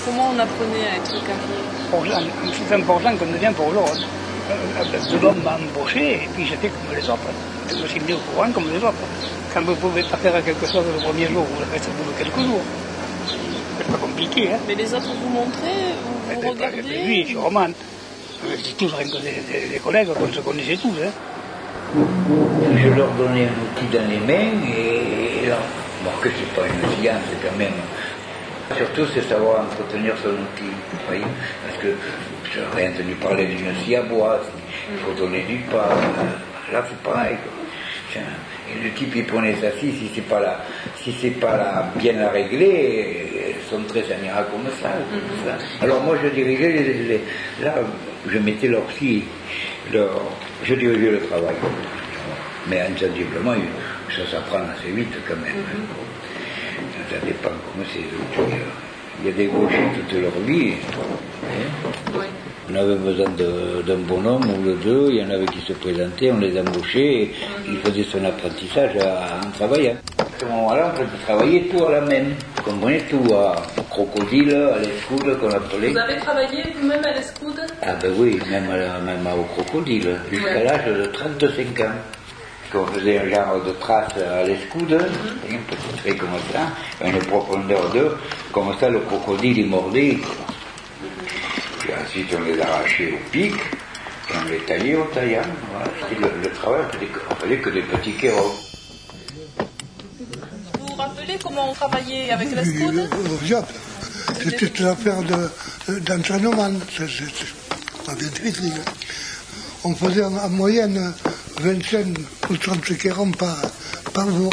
Comment on apprenait à être carrier? C'est important qu'on devient pour l'autre. De l'homme m'a embauché et puis j'étais comme les autres. Je me suis mis au courant comme les autres. Quand vous ne pouvez pas faire quelque chose le premier jour, vous le faites au bout de quelques jours. C'est pas compliqué, hein. Mais les autres vous montraient, vous regardez? Oui, sûrement. C'est tous des collègues qu'on se connaissait tous, hein. Je leur donnais un outil dans les mains et là, bon, que c'est pas une science quand même. Surtout, c'est savoir entretenir son outil, vous voyez, parce que je n'ai rien entendu parler d'une scie à bois, il faut donner du pain, là c'est pareil, quoi. Et le type il prenait sa scie, si c'est pas là bien la régler, son trait ça n'ira comme ça, Alors moi je dirigeais, là je mettais leur scie, je dirigeais le travail, mais insensiblement ça s'apprend assez vite quand même. Ça dépend comment c'est. Il y a des gauchers toute leur vie. Oui. On avait besoin d'un bonhomme ou de deux, il y en avait qui se présentaient, on les embauchait, et ils faisaient son apprentissage en travaillant. À ce moment-là, on faisait travailler tout à la main. Vous comprenez, tout au crocodile, à l'escoude qu'on appelait. Vous avez travaillé vous-même à l'escoude? Ah ben oui, même au crocodile, jusqu'à l'âge de 35 ans. Qu'on faisait un genre de trace à l'escoude, un petit trait comme ça, une profondeur de, comme ça le crocodile il mordait. Puis ensuite on les arrachait au pic, et on les taillait au taillant. Voilà. C'était le travail, on faisait que des petits kéros. Vous vous rappelez comment on travaillait avec l'escoude? C'était une affaire d'entraînement, c'est pas bien difficile. On faisait en moyenne 25 ou 30 kérons par jour.